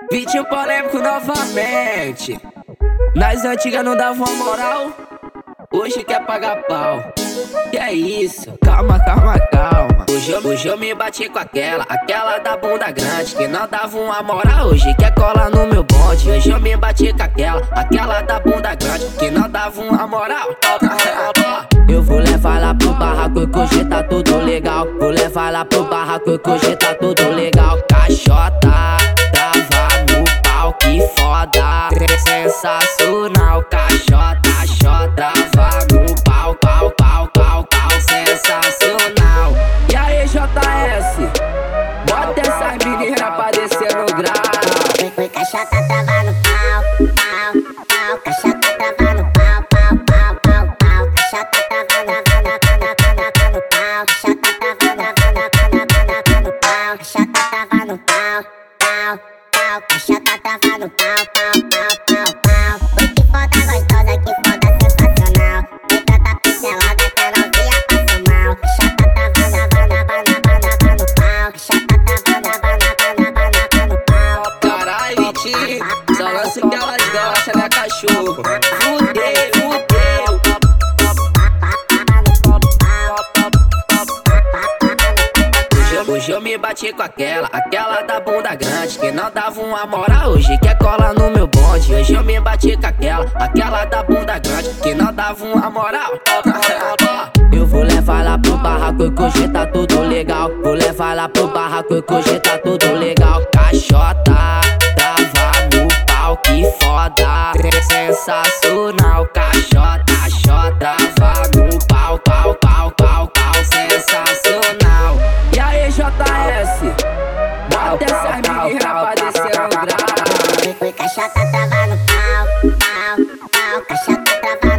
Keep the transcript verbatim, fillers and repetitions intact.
Vídeo polêmico novamente. Nas antigas não dava uma moral, hoje quer pagar pau. Que é isso? Calma, calma, calma. Hoje eu, hoje eu me bati com aquela, aquela da bunda grande, que não dava uma moral, hoje quer colar no meu bonde. Hoje eu me bati com aquela, aquela da bunda grande, que não dava uma moral. Eu vou levar lá pro barraco que hoje tá tudo legal. Vou levar lá pro barraco que hoje tá tudo legal. Caixota, trava no pau, que foda. Sensacional, caixota, caixota, trava no pau, pau, pau, pau, pau, sensacional. E aí, J S, bota essas meninas pra descer no grau. Foi, foi caixota, trava no pau, pau, pau, caixota, trava no pau, pau, pau, pau, pau, caixota, trava na, na, na, na, na, no pau, caixota, trava na, na, na, na, no pau, caixota, trava no pau, pau, pau, caixota, trava no pau, pau, pau, pau, pau. Oi, que foda gostosa, que foda sensacional. Me trata pincelada que a novinha passa mal. Caixota, trava na, na, na, na, no pau, caixota, trava na, na, na, na, no pau. Caralho, tio, só lança que elas gostam, né, cachorro? Fudeu, fudeu. Hoje eu, hoje eu me bati com aquela, aquela da bunda grande, que não dava uma moral, hoje quer colar no meu bonde. Hoje eu me bati com aquela, aquela da bunda grande, que não dava uma moral. Eu vou levar lá pro barraco que hoje tá tudo legal. Vou levar lá pro barraco que hoje tá tudo legal. Caixota, trava no pau, que foda. Sensacional, caixota, caixota, trava no pau, pau, pau, pau, pau, sensacional. E aí, J S, bota essas meninas pra descer no grau. Foi, foi caixota, trava no pau, pau, pau, caixota, trava